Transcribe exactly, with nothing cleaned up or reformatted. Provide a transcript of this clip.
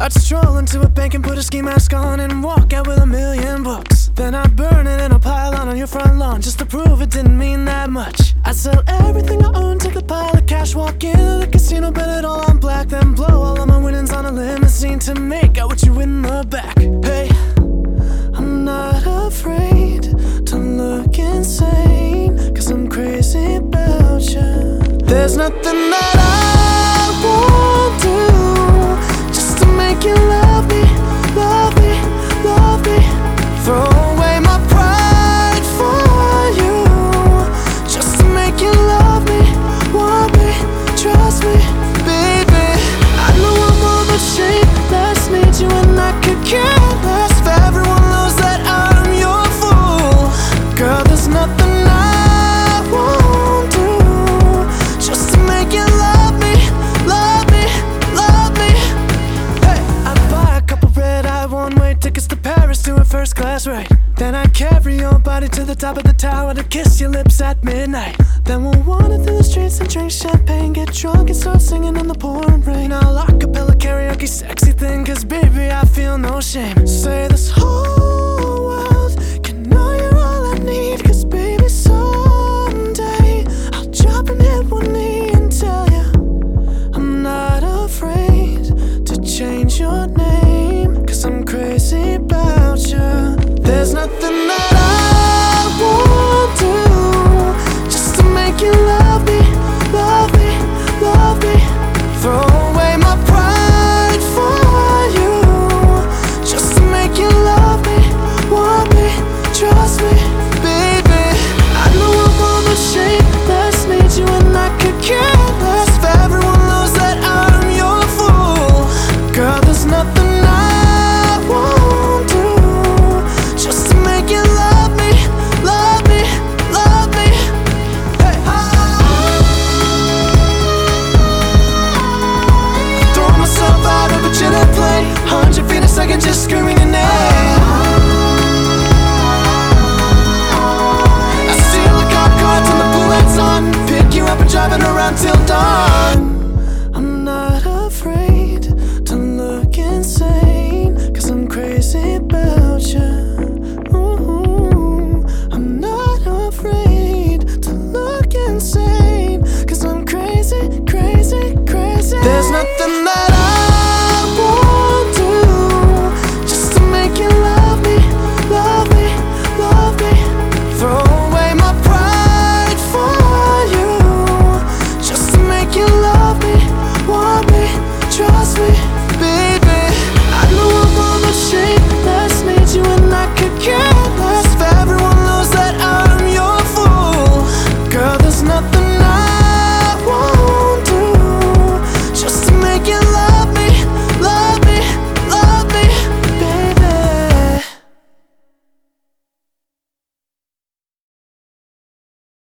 I'd stroll into a bank and put a ski mask on and walk out with a million books. Then I'd burn it in a pile on your front lawn just to prove it didn't mean that much. I'd sell everything I own, take a pile of cash, walk into the casino, bet it all on black, then blow all of my winnings on a limousine to make out with you in the back. Hey, I'm not afraid to look insane, cause I'm crazy about you. There's nothing that I won't do just to make you love me, love me, love me. Throw away my pride for you just to make you love me, want me, trust me, baby. I know I'm all but shameless, need you and I could care less if everyone knows that I'm your fool. Girl, there's nothing I won't do just to make you love me, love me, love me. Hey, I'd buy a couple red-eye one-way tickets to Paris, doing first class right. Then I'd carry your body to the top of the tower to kiss your lips at midnight. Then we'll wander through the streets and drink champagne, get drunk and start singing in the pouring rain. I'll acapella karaoke sexy thing, cause baby I feel no shame. Say this whole